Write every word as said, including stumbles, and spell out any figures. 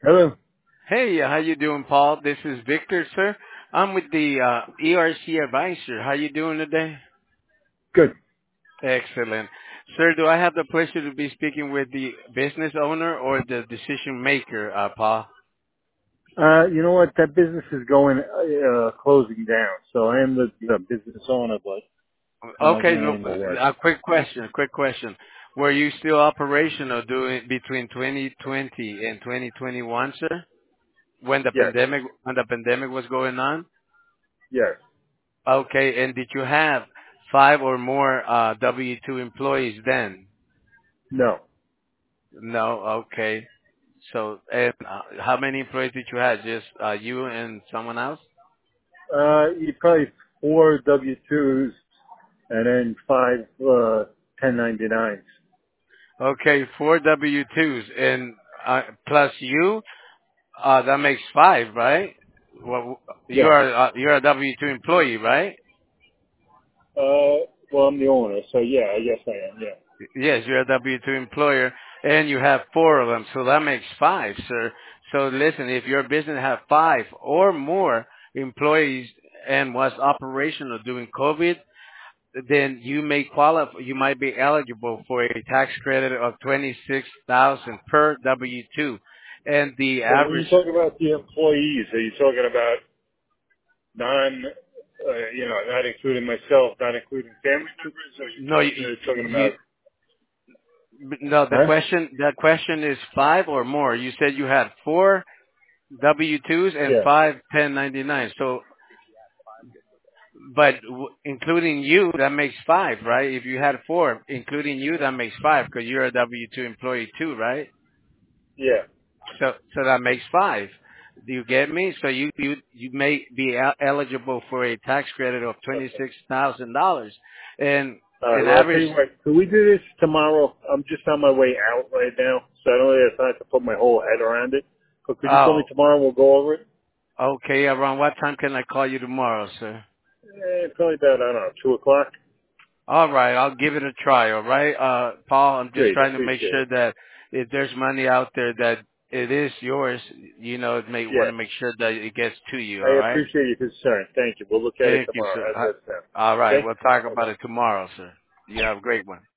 Hello. Hey, uh, how you doing, Paul? This is Victor, sir. I'm with the uh, E R C Advisor. How you doing today? Good. Excellent. Sir, do I have the pleasure to be speaking with the business owner or the decision maker, uh, Paul? Uh, you know what? That business is going uh, closing down. So I am the, the business owner, but I'm not Okay, doing no, any more work. a quick question, a quick question. Were you still operational doing between twenty twenty and twenty twenty-one, sir? When the Yes. pandemic, when the pandemic was going on? Yes. Okay, and did you have five or more uh, W two employees then? No. No, okay. So, and uh, how many employees did you have? Just uh, you and someone else? Uh, you probably four W twos and then five uh, ten ninety-nines. Okay, four W twos and uh, plus you, uh, that makes five, right? Well, Yes. you're uh, you're a W two employee, right? Uh, well, I'm the owner, so yeah, I guess I am. Yeah. Yes, you're a W two employer, and you have four of them, so that makes five, sir. So listen, if your business have five or more employees and was operational during COVID, then you may qualify, you might be eligible for a tax credit of twenty-six thousand per W two. And the But when average, you talk about the employees, are you talking about non, uh, you know, not including myself, not including family members, or are you no, talking, you, uh, talking you, about? no, the Huh? question, the question is five or more. You said you had four W twos and Yeah. five ten ninety-nine. So, but w- including you, that makes five, right? If you had four, including you, that makes five because you're a W two employee too, right? Yeah. So, so that makes five. Do you get me? So you you you may be el- eligible for a tax credit of twenty Okay. six thousand dollars, and All right. an Well, I'll tell average. you what. Can we do this tomorrow? I'm just on my way out right now, so I don't really have time to put my whole head around it. But could you call me Oh, tomorrow and we'll go over it? okay. Around what time can I call you tomorrow, sir? Eh, probably about, I don't know, two o'clock. All right, I'll give it a try. All right, uh, Paul. I'm just Great. I trying to make appreciate sure it. that if there's money out there that it is yours, you know, may want Yeah. to make sure that it gets to you. All I right. appreciate your concern. Thank you. We'll look at it Thank you, tomorrow. sir. How's Uh, that sound? All right, Okay? we'll talk Bye-bye. about it tomorrow, sir. You have a great one.